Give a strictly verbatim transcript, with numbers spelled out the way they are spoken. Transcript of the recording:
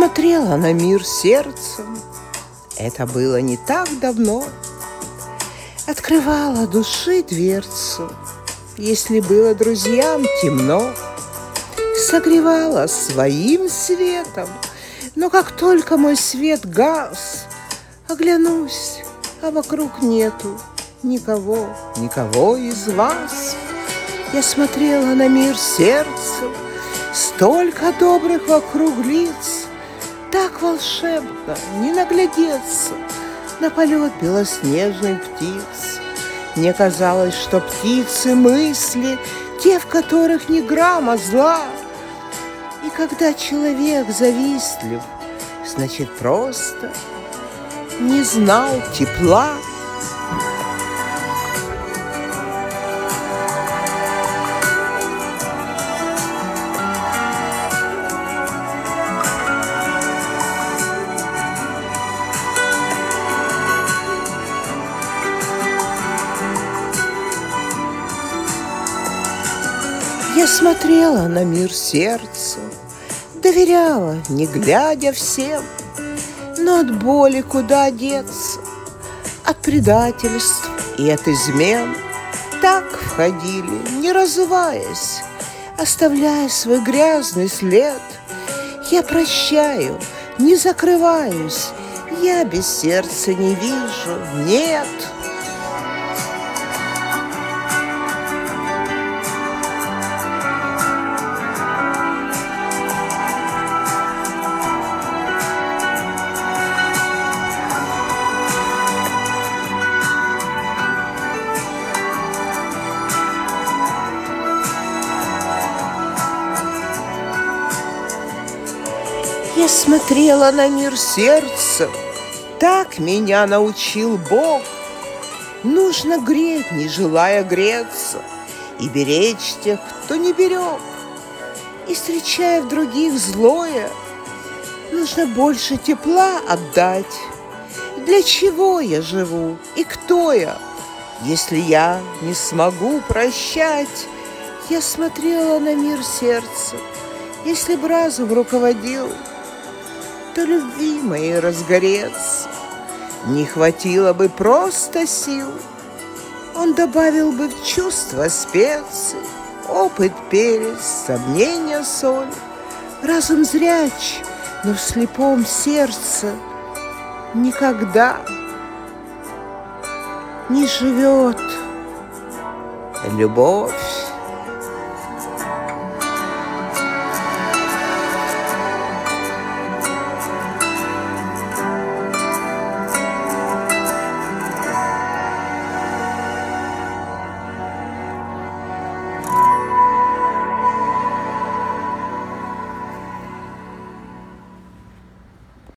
смотрела на мир сердцем. Это было не так давно. Открывала души дверцу, если было друзьям темно. Согревала своим светом, но как только мой свет гас, оглянусь, а вокруг нету никого, никого из вас. Я смотрела на мир сердцем, столько добрых вокруг лиц, так волшебно не наглядеться на полет белоснежных птиц. Мне казалось, что птицы мысли, те, в которых ни грамма зла. И когда человек завистлив, значит, просто не знал тепла. Я смотрела на мир сердцем, доверяла, не глядя всем, но от боли куда деться, от предательств и от измен. Так входили, не разуваясь, оставляя свой грязный след. Я прощаю, не закрываюсь, я без сердца не вижу, нет. Я смотрела на мир сердцем, так меня научил Бог. Нужно греть, не желая греться, и беречь тех, кто не берег. И, встречая в других злое, нужно больше тепла отдать. Для чего я живу и кто я, если я не смогу прощать? Я смотрела на мир сердцем, если б разум руководил, то любви моей разгореться не хватило бы просто сил. Он добавил бы в чувство специй, опыт перец, сомнения соль. Разум зряч, но в слепом сердце никогда не живет любовь.